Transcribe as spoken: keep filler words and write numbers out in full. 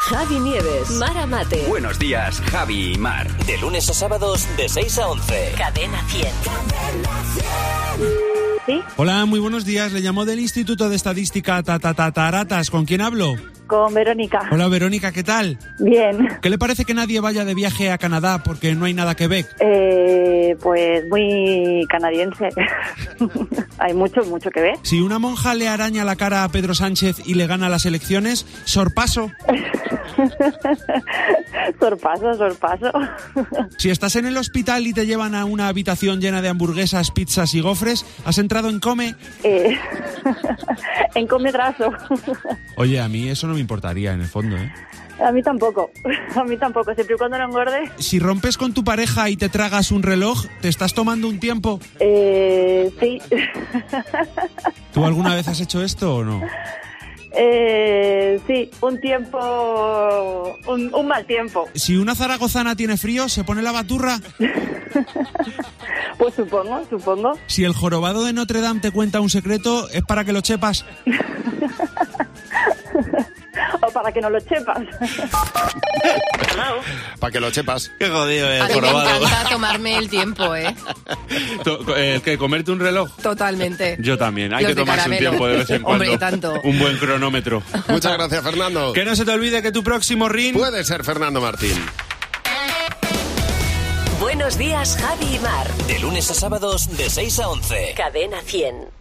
Javi Nieves, Mar Amate. Buenos días, Javi y Mar. De lunes a sábados de seis a once. Cadena cien. ¿Sí? Hola, muy buenos días. Le llamo del Instituto de Estadística Tatataratas. ¿Con quién hablo? Con Verónica. Hola, Verónica, ¿qué tal? Bien. ¿Qué le parece que nadie vaya de viaje a Canadá porque no hay nada que ver? Eh, pues muy canadiense. Hay mucho, mucho que ver. Si una monja le araña la cara a Pedro Sánchez y le gana las elecciones, sorpaso. Sorpaso, sorpaso. Si estás en el hospital y te llevan a una habitación llena de hamburguesas, pizzas y gofres, ¿has entrado en Come? Eh, en Cometraso. Oye, a mí eso no me importaría en el fondo, ¿eh? A mí tampoco, a mí tampoco, siempre y cuando no engorde. Si rompes con tu pareja y te tragas un reloj, ¿te estás tomando un tiempo? Eh, sí. ¿Tú alguna vez has hecho esto o no? Eh, sí, un tiempo, un, un mal tiempo. Si una zaragozana tiene frío, ¿se pone la baturra? Pues supongo, supongo. Si el jorobado de Notre Dame te cuenta un secreto, ¿es para que lo chepas? O para que no lo chepas. Para que lo chepas. Qué jodido el A mí me jorobado. encanta tomarme el tiempo, ¿eh? To- eh, ¿Qué, comerte un reloj? Totalmente. Yo también. Hay Los que de tomarse un caramelo. tiempo de vez en cuando. Hombre, tanto. Un buen cronómetro. Muchas gracias, Fernando. Que no se te olvide que tu próximo ring... Puede ser Fernando Martín. Buenos días, Javi y Mar. De lunes a sábados de seis a once. Cadena cien.